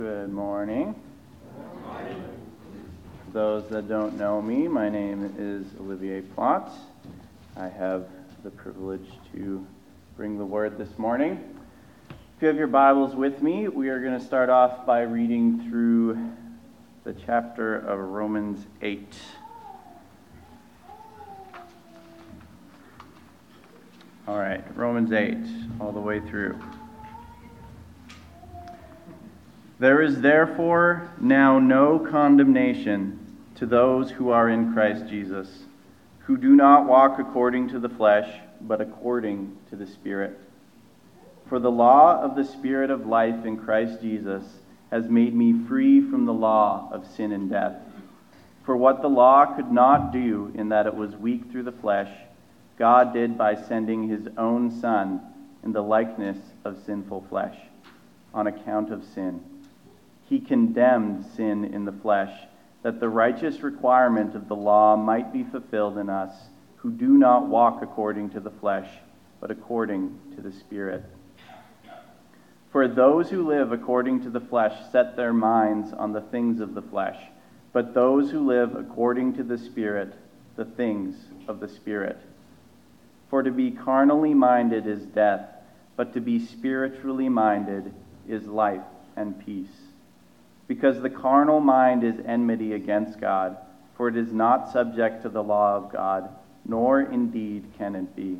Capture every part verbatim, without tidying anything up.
Good morning. For those that don't know me, my name is Olivier Plot. I have the privilege to bring the word this morning. If you have your Bibles with me, we are going to start off by reading through the chapter of Romans eight. All right, Romans eight, all the way through. There is therefore now no condemnation to those who are in Christ Jesus, who do not walk according to the flesh, but according to the Spirit. For the law of the Spirit of life in Christ Jesus has made me free from the law of sin and death. For what the law could not do in that it was weak through the flesh, God did by sending his own Son in the likeness of sinful flesh, on account of sin. He condemned sin in the flesh, that the righteous requirement of the law might be fulfilled in us, who do not walk according to the flesh, but according to the Spirit. For those who live according to the flesh set their minds on the things of the flesh, but those who live according to the Spirit, the things of the Spirit. For to be carnally minded is death, but to be spiritually minded is life and peace. Because the carnal mind is enmity against God, for it is not subject to the law of God, nor indeed can it be.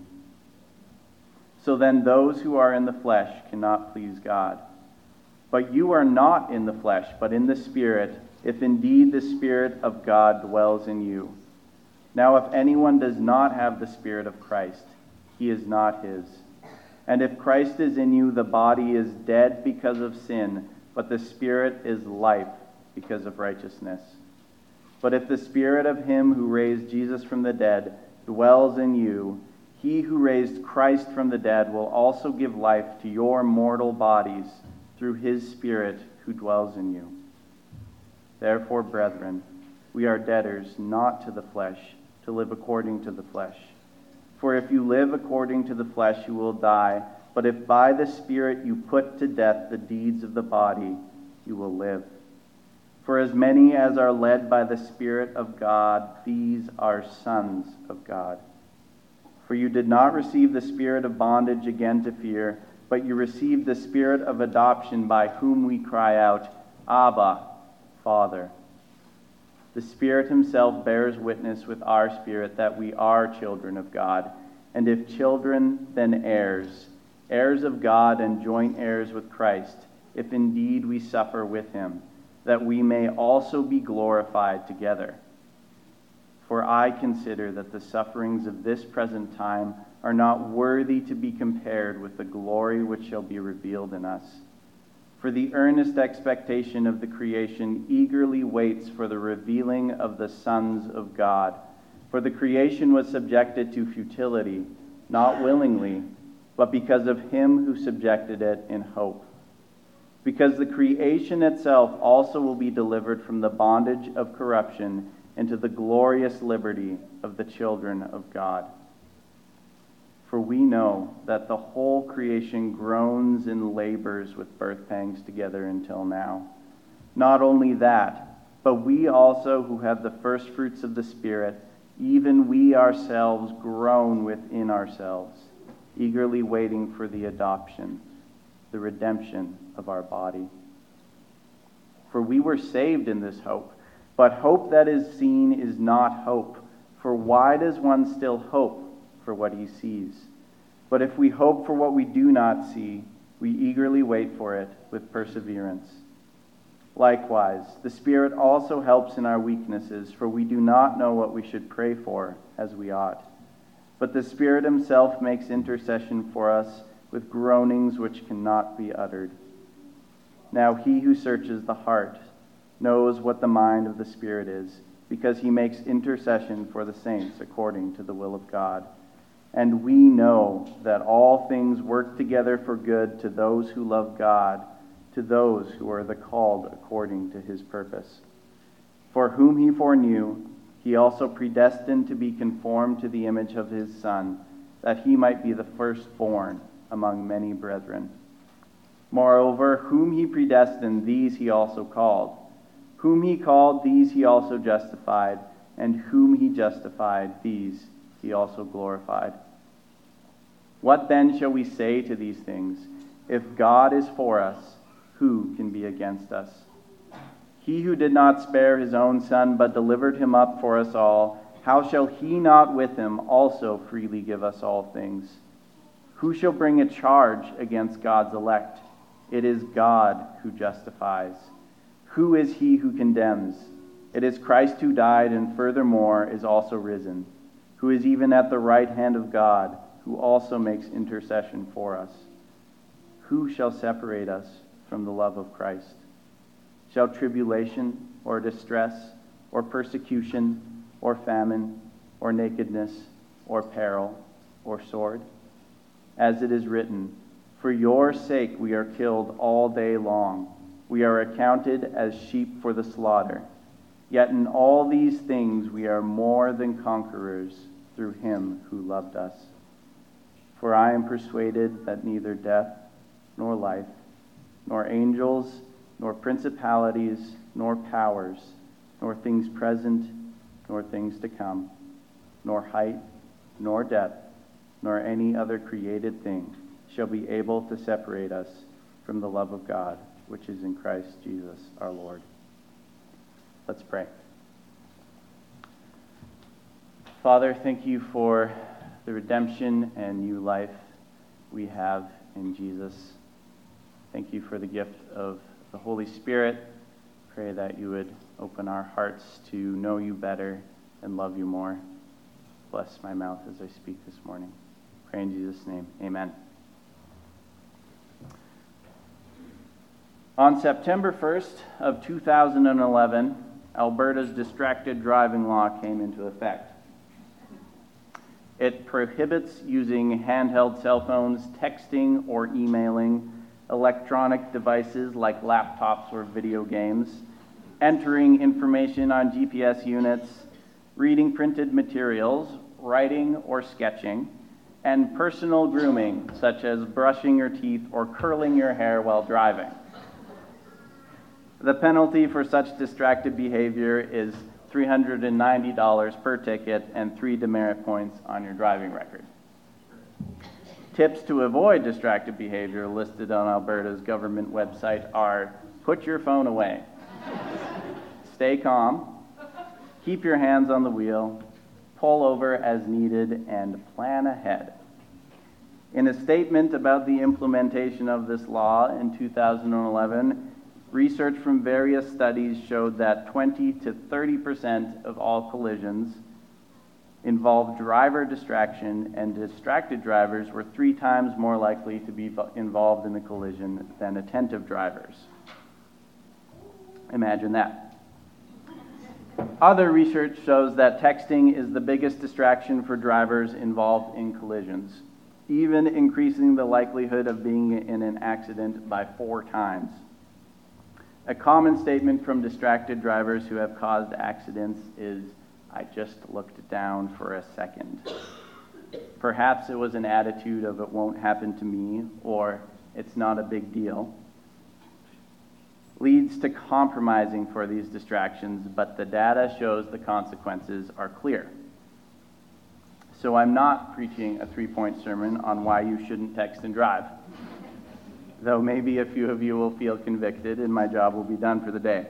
So then those who are in the flesh cannot please God. But you are not in the flesh, but in the Spirit, if indeed the Spirit of God dwells in you. Now if anyone does not have the Spirit of Christ, he is not his. And if Christ is in you, the body is dead because of sin, but the Spirit is life because of righteousness. But if the Spirit of him who raised Jesus from the dead dwells in you, he who raised Christ from the dead will also give life to your mortal bodies through his Spirit who dwells in you. Therefore, brethren, we are debtors not to the flesh, to live according to the flesh. For if you live according to the flesh, you will die. But if by the Spirit you put to death the deeds of the body, you will live. For as many as are led by the Spirit of God, these are sons of God. For you did not receive the spirit of bondage again to fear, but you received the Spirit of adoption, by whom we cry out, Abba, Father. The Spirit himself bears witness with our spirit that we are children of God, and if children, then heirs, heirs of God and joint heirs with Christ, if indeed we suffer with him, that we may also be glorified together. For I consider that the sufferings of this present time are not worthy to be compared with the glory which shall be revealed in us. For the earnest expectation of the creation eagerly waits for the revealing of the sons of God. For the creation was subjected to futility, not willingly, but because of him who subjected it in hope. Because the creation itself also will be delivered from the bondage of corruption into the glorious liberty of the children of God. For we know that the whole creation groans and labors with birth pangs together until now. Not only that, but we also who have the first fruits of the Spirit, even we ourselves groan within ourselves, eagerly waiting for the adoption, the redemption of our body. For we were saved in this hope, but hope that is seen is not hope. For why does one still hope for what he sees? But if we hope for what we do not see, we eagerly wait for it with perseverance. Likewise, the Spirit also helps in our weaknesses, for we do not know what we should pray for as we ought. But the Spirit himself makes intercession for us with groanings which cannot be uttered. Now he who searches the heart knows what the mind of the Spirit is, because he makes intercession for the saints according to the will of God. And we know that all things work together for good to those who love God, to those who are the called according to his purpose. For whom he foreknew, he also predestined to be conformed to the image of his Son, that he might be the firstborn among many brethren. Moreover, whom he predestined, these he also called. Whom he called, these he also justified. And whom he justified, these he also glorified. What then shall we say to these things? If God is for us, who can be against us? He who did not spare his own Son, but delivered him up for us all, how shall he not with him also freely give us all things? Who shall bring a charge against God's elect? It is God who justifies. Who is he who condemns? It is Christ who died and furthermore is also risen, who is even at the right hand of God, who also makes intercession for us. Who shall separate us from the love of Christ? Shall tribulation or distress or persecution or famine or nakedness or peril or sword? As it is written, for your sake we are killed all day long. We are accounted as sheep for the slaughter. Yet in all these things we are more than conquerors through him who loved us. For I am persuaded that neither death nor life, nor angels, nor principalities, nor powers, nor things present, nor things to come, nor height, nor depth, nor any other created thing shall be able to separate us from the love of God, which is in Christ Jesus our Lord. Let's pray. Father, thank you for the redemption and new life we have in Jesus. Thank you for the gift of the Holy Spirit. Pray that you would open our hearts to know you better and love you more. Bless my mouth as I speak this morning. Pray in Jesus' name. Amen. On September first of two thousand eleven, Alberta's distracted driving law came into effect. It prohibits using handheld cell phones, texting or emailing, electronic devices like laptops or video games, entering information on G P S units, reading printed materials, writing or sketching, and personal grooming, such as brushing your teeth or curling your hair while driving. The penalty for such distracted behavior is three hundred ninety dollars per ticket and three demerit points on your driving record. Tips to avoid distracted behavior listed on Alberta's government website are: put your phone away, stay calm, keep your hands on the wheel, pull over as needed, and plan ahead. In a statement about the implementation of this law in two thousand eleven, research from various studies showed that twenty to thirty percent of all collisions involved driver distraction, and distracted drivers were three times more likely to be involved in the collision than attentive drivers. Imagine that. Other research shows that texting is the biggest distraction for drivers involved in collisions, even increasing the likelihood of being in an accident by four times. A common statement from distracted drivers who have caused accidents is, "I just looked down for a second." Perhaps it was an attitude of "it won't happen to me," or "it's not a big deal." Leads to compromising for these distractions, but the data shows the consequences are clear. So I'm not preaching a three-point sermon on why you shouldn't text and drive, though maybe a few of you will feel convicted and my job will be done for the day.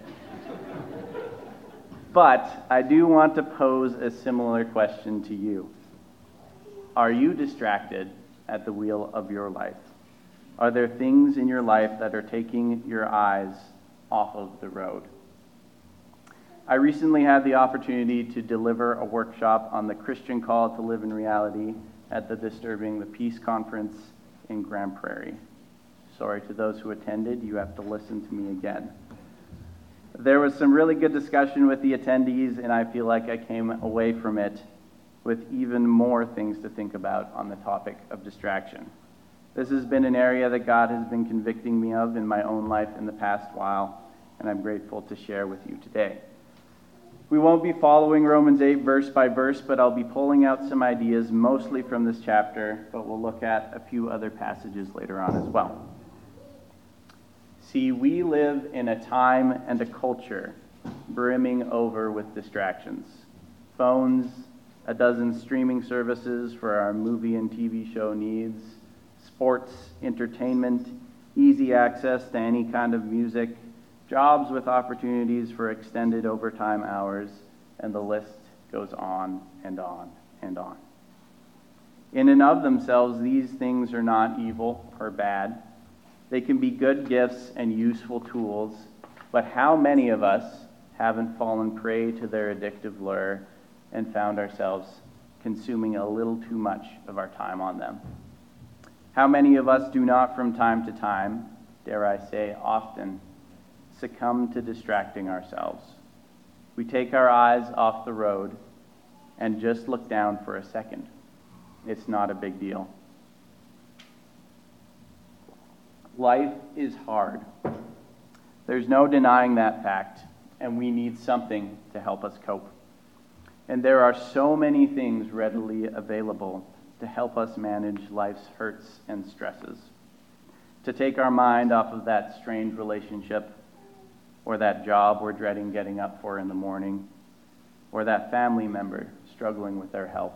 But I do want to pose a similar question to you. Are you distracted at the wheel of your life? Are there things in your life that are taking your eyes off of the road? I recently had the opportunity to deliver a workshop on the Christian call to live in reality at the Disturbing the Peace conference in Grand Prairie. Sorry to those who attended, you have to listen to me again. There was some really good discussion with the attendees, and I feel like I came away from it with even more things to think about on the topic of distraction. This has been an area that God has been convicting me of in my own life in the past while, and I'm grateful to share with you today. We won't be following Romans eight verse by verse, but I'll be pulling out some ideas mostly from this chapter, but we'll look at a few other passages later on as well. See, we live in a time and a culture brimming over with distractions. Phones, a dozen streaming services for our movie and T V show needs, sports, entertainment, easy access to any kind of music, jobs with opportunities for extended overtime hours, and the list goes on and on and on. In and of themselves, these things are not evil or bad. They can be good gifts and useful tools, but how many of us haven't fallen prey to their addictive lure and found ourselves consuming a little too much of our time on them? How many of us do not from time to time, dare I say often, succumb to distracting ourselves? We take our eyes off the road and just look down for a second. It's not a big deal. Life is hard. There's no denying that fact, and we need something to help us cope. And there are so many things readily available to help us manage life's hurts and stresses, to take our mind off of that strained relationship, or that job we're dreading getting up for in the morning, or that family member struggling with their health.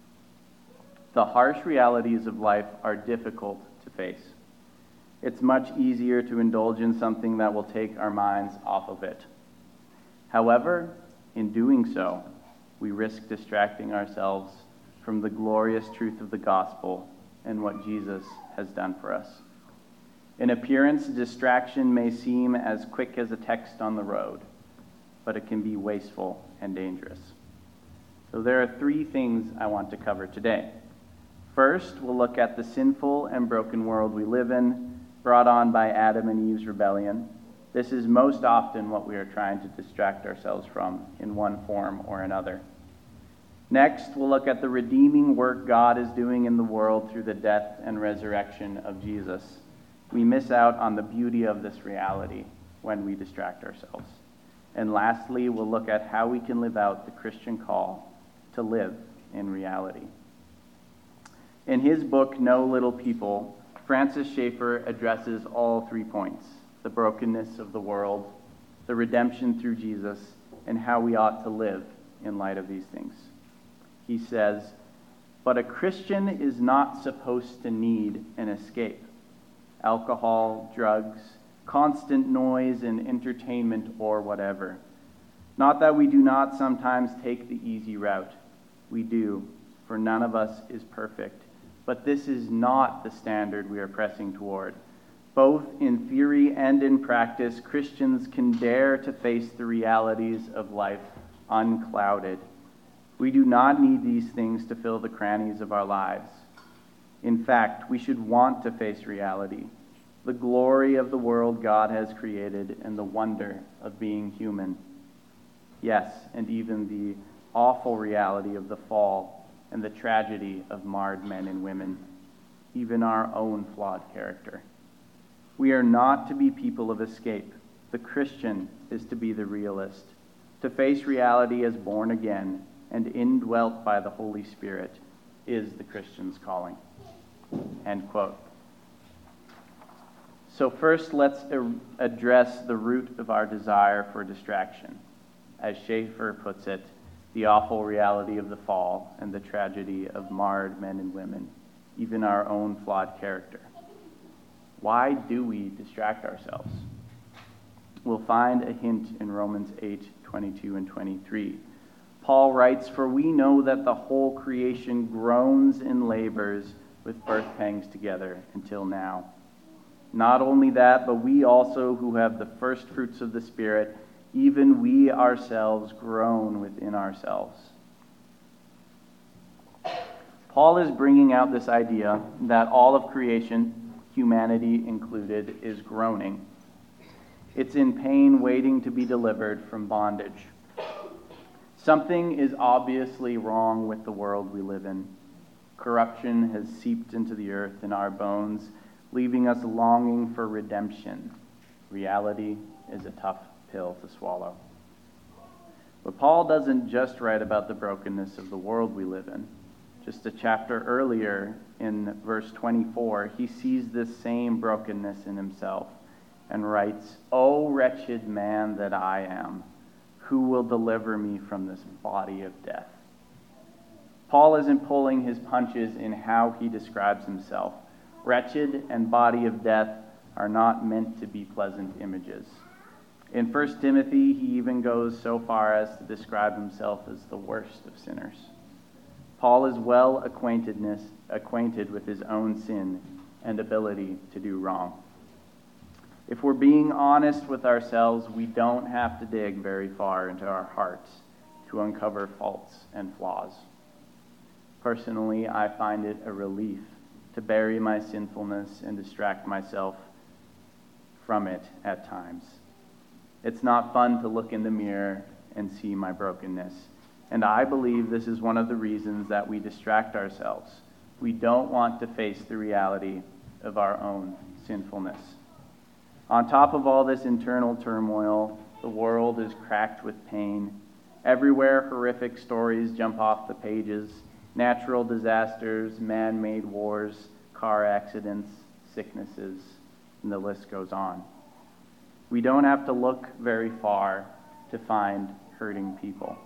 The harsh realities of life are difficult to face. It's much easier to indulge in something that will take our minds off of it. However, in doing so, we risk distracting ourselves from the glorious truth of the gospel and what Jesus has done for us. In appearance, distraction may seem as quick as a text on the road, but it can be wasteful and dangerous. So there are three things I want to cover today. First, we'll look at the sinful and broken world we live in, brought on by Adam and Eve's rebellion. This is most often what we are trying to distract ourselves from in one form or another. Next, we'll look at the redeeming work God is doing in the world through the death and resurrection of Jesus. We miss out on the beauty of this reality when we distract ourselves. And lastly, we'll look at how we can live out the Christian call to live in reality. In his book, No Little People, Francis Schaeffer addresses all three points: the brokenness of the world, the redemption through Jesus, and how we ought to live in light of these things. He says, "But a Christian is not supposed to need an escape. Alcohol, drugs, constant noise and entertainment, or whatever. Not that we do not sometimes take the easy route. We do, for none of us is perfect. But this is not the standard we are pressing toward. Both in theory and in practice, Christians can dare to face the realities of life unclouded. We do not need these things to fill the crannies of our lives. In fact, we should want to face reality, the glory of the world God has created and the wonder of being human. Yes, and even the awful reality of the fall and the tragedy of marred men and women, even our own flawed character. We are not to be people of escape. The Christian is to be the realist, to face reality as born again and indwelt by the Holy Spirit is the Christian's calling." End quote. So first, let's address the root of our desire for distraction. As Schaeffer puts it, the awful reality of the fall and the tragedy of marred men and women, even our own flawed character. Why do we distract ourselves? We'll find a hint in Romans eight, twenty-two and twenty-three. Paul writes, "For we know that the whole creation groans and labors with birth pangs together until now. Not only that, but we also who have the first fruits of the Spirit, even we ourselves groan within ourselves." Paul is bringing out this idea that all of creation, humanity included, is groaning. It's in pain waiting to be delivered from bondage. Something is obviously wrong with the world we live in. Corruption has seeped into the earth in our bones, leaving us longing for redemption. Reality is a tough pill to swallow. But Paul doesn't just write about the brokenness of the world we live in. Just a chapter earlier, in verse twenty-four, he sees this same brokenness in himself. and writes, "O wretched man that I am, who will deliver me from this body of death?" Paul isn't pulling his punches in how he describes himself. Wretched and body of death are not meant to be pleasant images. In First Timothy, he even goes so far as to describe himself as the worst of sinners. Paul is well acquaintedness, acquainted with his own sin and ability to do wrong. If we're being honest with ourselves, we don't have to dig very far into our hearts to uncover faults and flaws. Personally, I find it a relief to bury my sinfulness and distract myself from it at times. It's not fun to look in the mirror and see my brokenness. And I believe this is one of the reasons that we distract ourselves. We don't want to face the reality of our own sinfulness. On top of all this internal turmoil, the world is cracked with pain. Everywhere, horrific stories jump off the pages. Natural disasters, man-made wars, car accidents, sicknesses, and the list goes on. We don't have to look very far to find hurting people.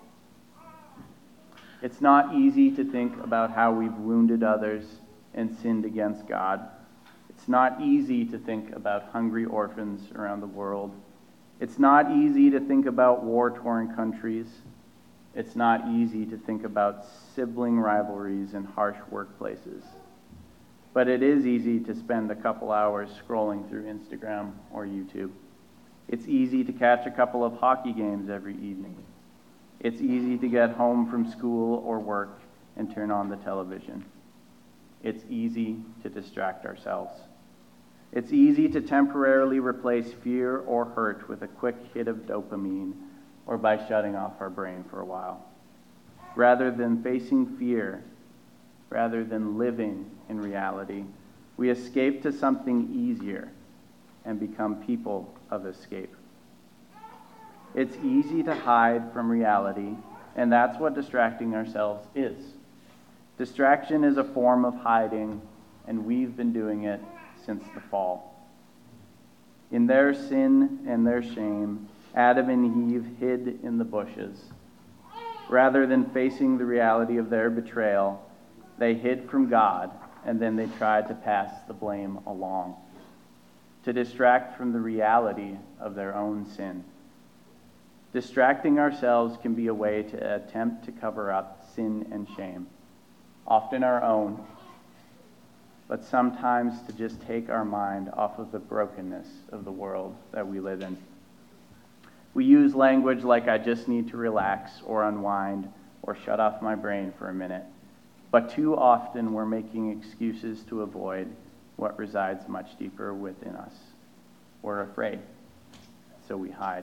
It's not easy to think about how we've wounded others and sinned against God. It's not easy to think about hungry orphans around the world. It's not easy to think about war-torn countries. It's not easy to think about sibling rivalries and harsh workplaces. But it is easy to spend a couple hours scrolling through Instagram or YouTube. It's easy to catch a couple of hockey games every evening. It's easy to get home from school or work and turn on the television. It's easy to distract ourselves. It's easy to temporarily replace fear or hurt with a quick hit of dopamine or by shutting off our brain for a while. Rather than facing fear, rather than living in reality, we escape to something easier and become people of escape. It's easy to hide from reality, and that's what distracting ourselves is. Distraction is a form of hiding, and we've been doing it since the fall. In their sin and their shame, Adam and Eve hid in the bushes. Rather than facing the reality of their betrayal, they hid from God, and then they tried to pass the blame along, to distract from the reality of their own sin. Distracting ourselves can be a way to attempt to cover up sin and shame, often our own, but sometimes to just take our mind off of the brokenness of the world that we live in. We use language like, "I just need to relax," or "unwind," or "shut off my brain for a minute." But too often we're making excuses to avoid what resides much deeper within us. We're afraid, so we hide.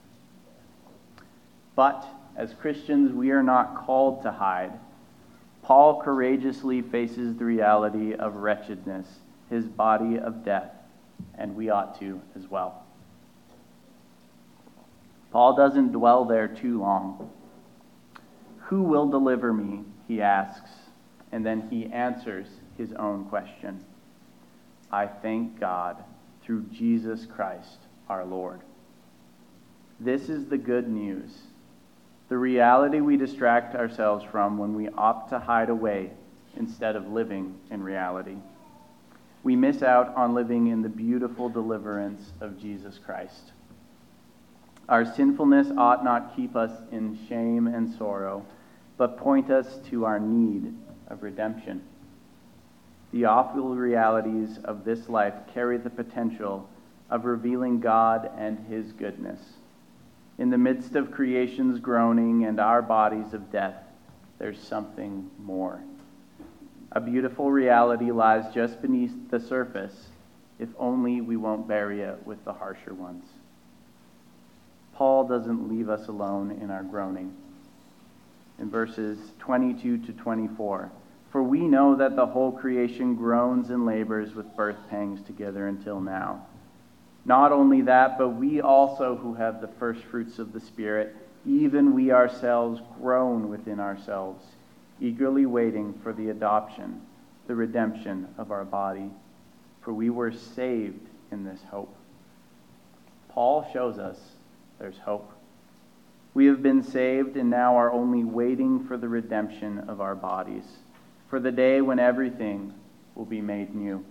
But as Christians, we are not called to hide. Paul courageously faces the reality of wretchedness, his body of death, and we ought to as well. Paul doesn't dwell there too long. "Who will deliver me?" he asks, and then he answers his own question. "I thank God through Jesus Christ our Lord." This is the good news. The reality we distract ourselves from when we opt to hide away instead of living in reality. We miss out on living in the beautiful deliverance of Jesus Christ. Our sinfulness ought not keep us in shame and sorrow, but point us to our need of redemption. The awful realities of this life carry the potential of revealing God and his goodness. In the midst of creation's groaning and our bodies of death, there's something more. A beautiful reality lies just beneath the surface, if only we won't bury it with the harsher ones. Paul doesn't leave us alone in our groaning. In verses twenty-two to twenty-four, "For we know that the whole creation groans and labors with birth pangs together until now. Not only that, but we also who have the first fruits of the Spirit, even we ourselves groan within ourselves, eagerly waiting for the adoption, the redemption of our body. For we were saved in this hope. Paul shows us there's hope. We have been saved and now are only waiting for the redemption of our bodies, for the day when everything will be made new.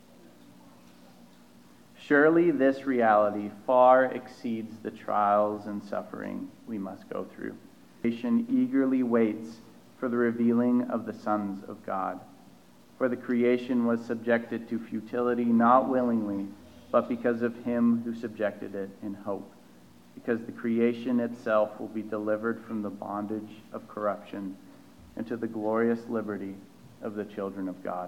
Surely this reality far exceeds the trials and suffering we must go through. Creation eagerly waits for the revealing of the sons of God. For the creation was subjected to futility, not willingly, but because of him who subjected it in hope, because the creation itself will be delivered from the bondage of corruption into the glorious liberty of the children of God.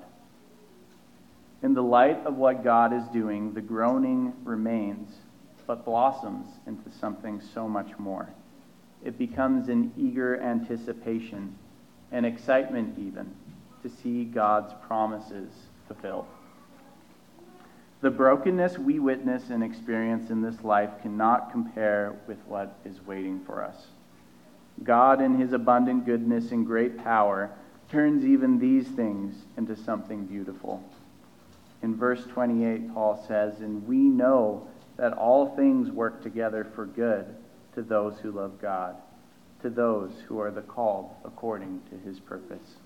In the light of what God is doing, the groaning remains, but blossoms into something so much more. It becomes an eager anticipation, an excitement even, to see God's promises fulfilled. The brokenness we witness and experience in this life cannot compare with what is waiting for us. God, in his abundant goodness and great power, turns even these things into something beautiful. In verse twenty-eight, Paul says, "And we know that all things work together for good to those who love God, to those who are the called according to his purpose."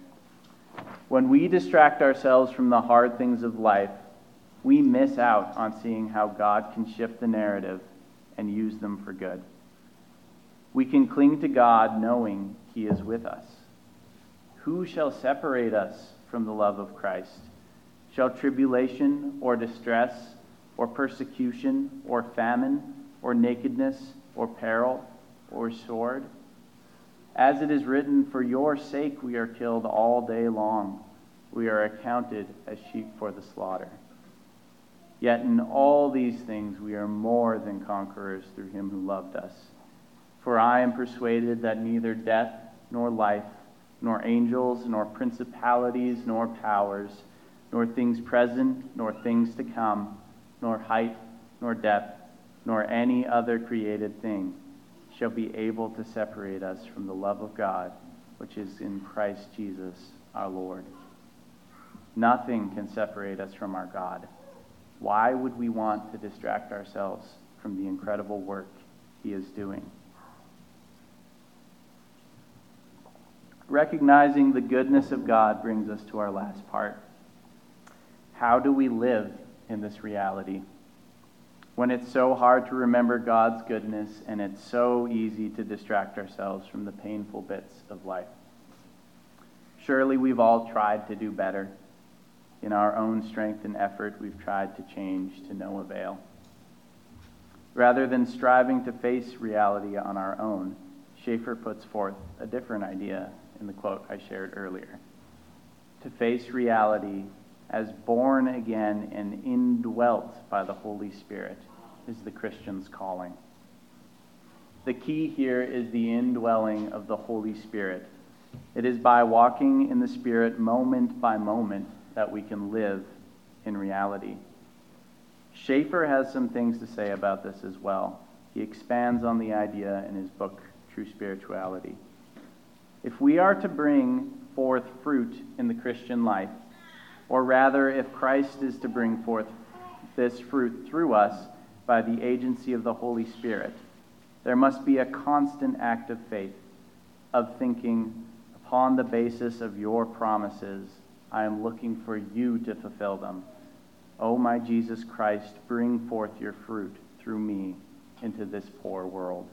When we distract ourselves from the hard things of life, we miss out on seeing how God can shift the narrative and use them for good. We can cling to God knowing he is with us. Who shall separate us from the love of Christ? Shall tribulation or distress or persecution or famine or nakedness or peril or sword? As it is written, "For your sake we are killed all day long. We are accounted as sheep for the slaughter." Yet in all these things we are more than conquerors through him who loved us. For I am persuaded that neither death nor life, nor angels, nor principalities, nor powers, nor things present, nor things to come, nor height, nor depth, nor any other created thing shall be able to separate us from the love of God, which is in Christ Jesus our Lord. Nothing can separate us from our God. Why would we want to distract ourselves from the incredible work he is doing? Recognizing the goodness of God brings us to our last part. How do we live in this reality? When it's so hard to remember God's goodness and it's so easy to distract ourselves from the painful bits of life. Surely we've all tried to do better. In our own strength and effort, we've tried to change to no avail. Rather than striving to face reality on our own, Schaeffer puts forth a different idea in the quote I shared earlier. To face reality as born again and indwelt by the Holy Spirit is the Christian's calling. The key here is the indwelling of the Holy Spirit. It is by walking in the Spirit moment by moment that we can live in reality. Schaeffer has some things to say about this as well. He expands on the idea in his book, True Spirituality. If we are to bring forth fruit in the Christian life, or rather, if Christ is to bring forth this fruit through us by the agency of the Holy Spirit, there must be a constant act of faith, of thinking, upon the basis of your promises, I am looking for you to fulfill them. O my Jesus Christ, bring forth your fruit through me into this poor world.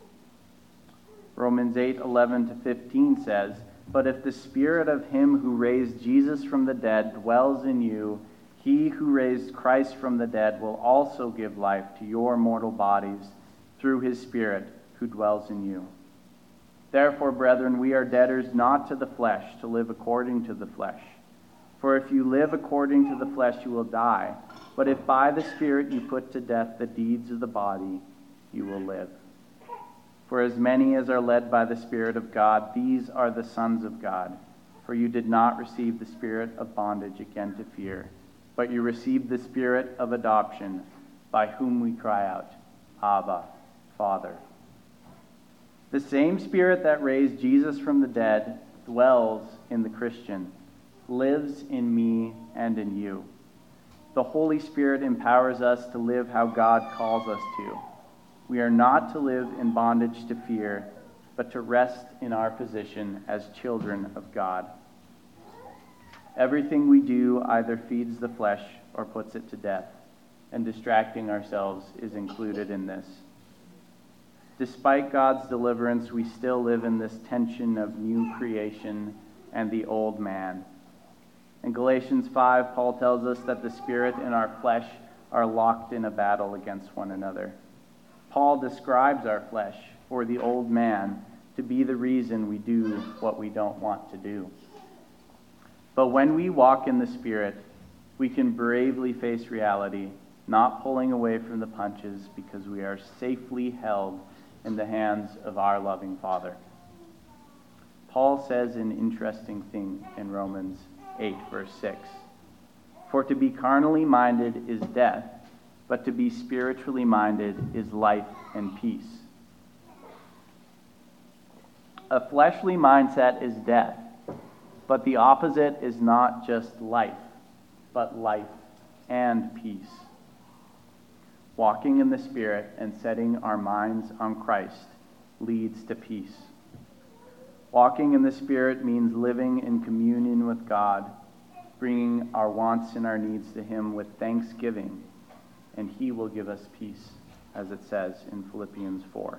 Romans eight, eleven to fifteen says, "But if the spirit of him who raised Jesus from the dead dwells in you, he who raised Christ from the dead will also give life to your mortal bodies through his Spirit who dwells in you. Therefore, brethren, we are debtors not to the flesh, to live according to the flesh. For if you live according to the flesh, you will die. But if by the Spirit you put to death the deeds of the body, you will live. For as many as are led by the Spirit of God, these are the sons of God. For you did not receive the spirit of bondage again to fear, but you received the Spirit of adoption, by whom we cry out, Abba, Father." The same Spirit that raised Jesus from the dead dwells in the Christian, lives in me and in you. The Holy Spirit empowers us to live how God calls us to. We are not to live in bondage to fear, but to rest in our position as children of God. Everything we do either feeds the flesh or puts it to death, and distracting ourselves is included in this. Despite God's deliverance, we still live in this tension of new creation and the old man. In Galatians five, Paul tells us that the spirit and our flesh are locked in a battle against one another. Paul describes our flesh, or the old man, to be the reason we do what we don't want to do. But when we walk in the Spirit, we can bravely face reality, not pulling away from the punches because we are safely held in the hands of our loving Father. Paul says an interesting thing in Romans eight, verse six. For to be carnally minded is death, but to be spiritually minded is life and peace. A fleshly mindset is death, but the opposite is not just life, but life and peace. Walking in the Spirit and setting our minds on Christ leads to peace. Walking in the Spirit means living in communion with God, bringing our wants and our needs to Him with thanksgiving, and He will give us peace, as it says in Philippians four.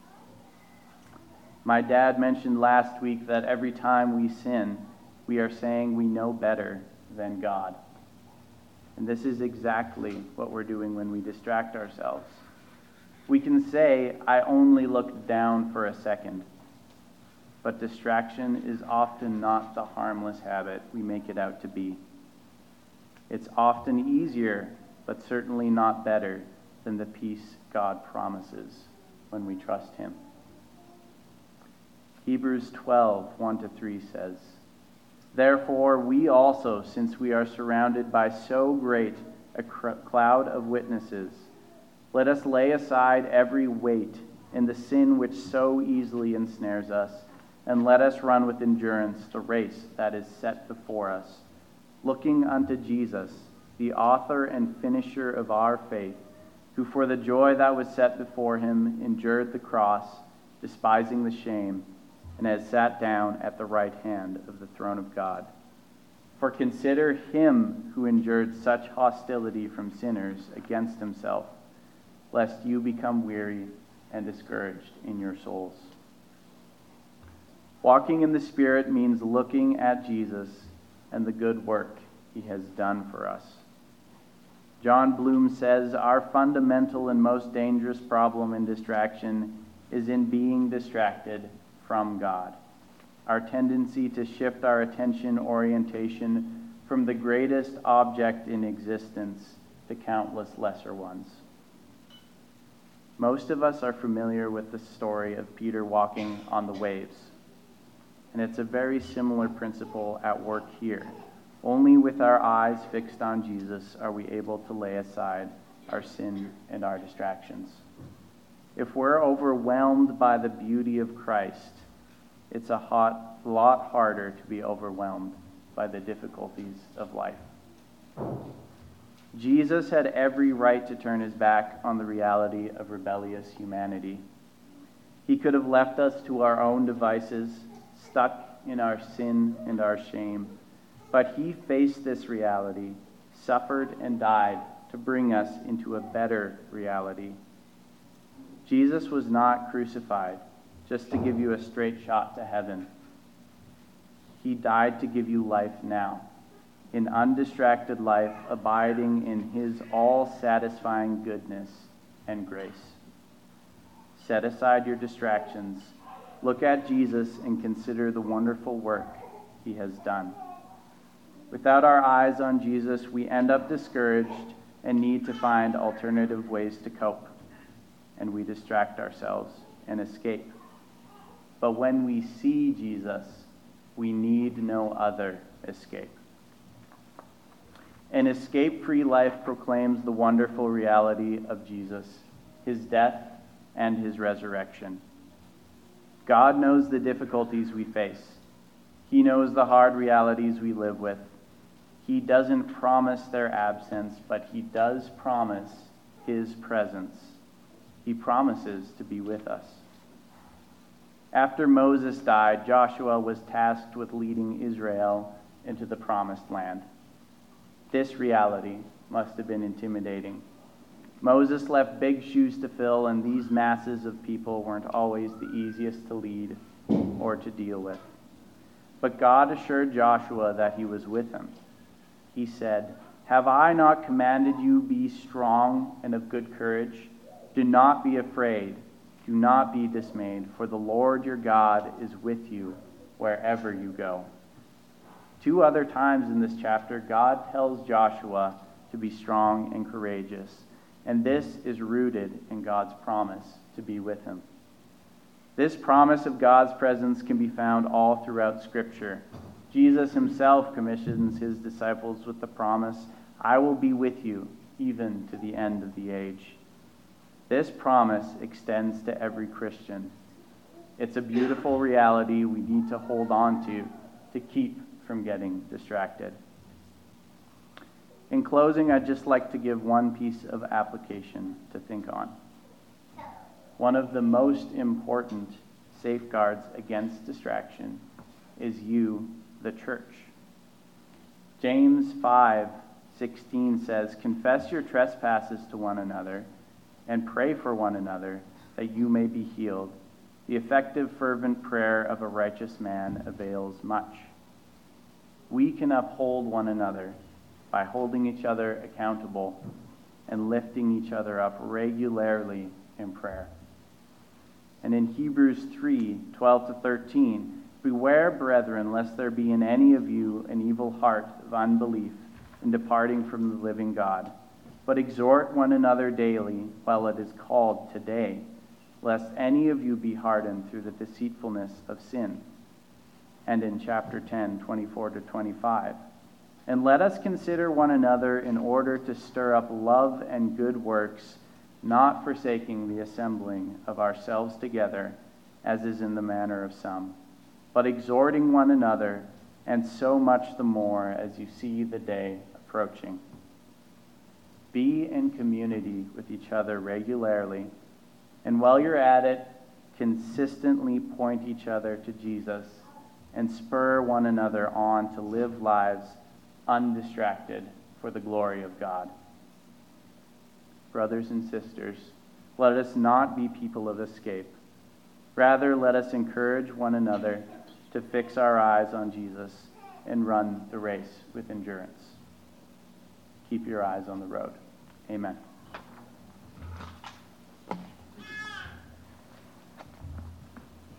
My dad mentioned last week that every time we sin, we are saying we know better than God. And this is exactly what we're doing when we distract ourselves. We can say, I only looked down for a second. But distraction is often not the harmless habit we make it out to be. It's often easier, but certainly not better, than the peace God promises when we trust Him. Hebrews twelve, one to three says, Therefore we also, since we are surrounded by so great a cr- cloud of witnesses, let us lay aside every weight and the sin which so easily ensnares us, and let us run with endurance the race that is set before us, looking unto Jesus, the author and finisher of our faith, who for the joy that was set before him endured the cross, despising the shame, and has sat down at the right hand of the throne of God. For consider him who endured such hostility from sinners against himself, lest you become weary and discouraged in your souls. Walking in the Spirit means looking at Jesus and the good work He has done for us. John Bloom says, our fundamental and most dangerous problem in distraction is in being distracted from God. Our tendency to shift our attention orientation from the greatest object in existence to countless lesser ones. Most of us are familiar with the story of Peter walking on the waves. And it's a very similar principle at work here. Only with our eyes fixed on Jesus are we able to lay aside our sin and our distractions. If we're overwhelmed by the beauty of Christ, it's a hot, lot harder to be overwhelmed by the difficulties of life. Jesus had every right to turn his back on the reality of rebellious humanity. He could have left us to our own devices, stuck in our sin and our shame, but he faced this reality, suffered and died to bring us into a better reality. Jesus was not crucified just to give you a straight shot to heaven. He died to give you life now, an undistracted life abiding in his all-satisfying goodness and grace. Set aside your distractions. Look at Jesus and consider the wonderful work he has done. Without our eyes on Jesus, we end up discouraged and need to find alternative ways to cope, and we distract ourselves and escape. But when we see Jesus, we need no other escape. An escape-free life proclaims the wonderful reality of Jesus, his death and his resurrection. God knows the difficulties we face. He knows the hard realities we live with. He doesn't promise their absence, but he does promise his presence. He promises to be with us. After Moses died, Joshua was tasked with leading Israel into the promised land. This reality must have been intimidating. Moses left big shoes to fill, and these masses of people weren't always the easiest to lead or to deal with. But God assured Joshua that he was with him. He said, "Have I not commanded you, be strong and of good courage? Do not be afraid, do not be dismayed, for the Lord your God is with you wherever you go." Two other times in this chapter, God tells Joshua to be strong and courageous, and this is rooted in God's promise to be with him. This promise of God's presence can be found all throughout Scripture. Jesus himself commissions his disciples with the promise, "I will be with you even to the end of the age." This promise extends to every Christian. It's a beautiful reality we need to hold on to to keep from getting distracted. In closing, I'd just like to give one piece of application to think on. One of the most important safeguards against distraction is you, the church. James five sixteen says, "Confess your trespasses to one another and pray for one another that you may be healed. The effective, fervent prayer of a righteous man avails much." We can uphold one another by holding each other accountable and lifting each other up regularly in prayer. And in Hebrews three twelve to thirteen, "Beware, brethren, lest there be in any of you an evil heart of unbelief in departing from the living God. But exhort one another daily while it is called today, lest any of you be hardened through the deceitfulness of sin." And in chapter ten, twenty-four to twenty-five, "And let us consider one another in order to stir up love and good works, not forsaking the assembling of ourselves together, as is in the manner of some, but exhorting one another, and so much the more as you see the day approaching." Be in community with each other regularly, and while you're at it, consistently point each other to Jesus and spur one another on to live lives undistracted for the glory of God. Brothers and sisters, let us not be people of escape. Rather, let us encourage one another to fix our eyes on Jesus and run the race with endurance. Keep your eyes on the road. Amen.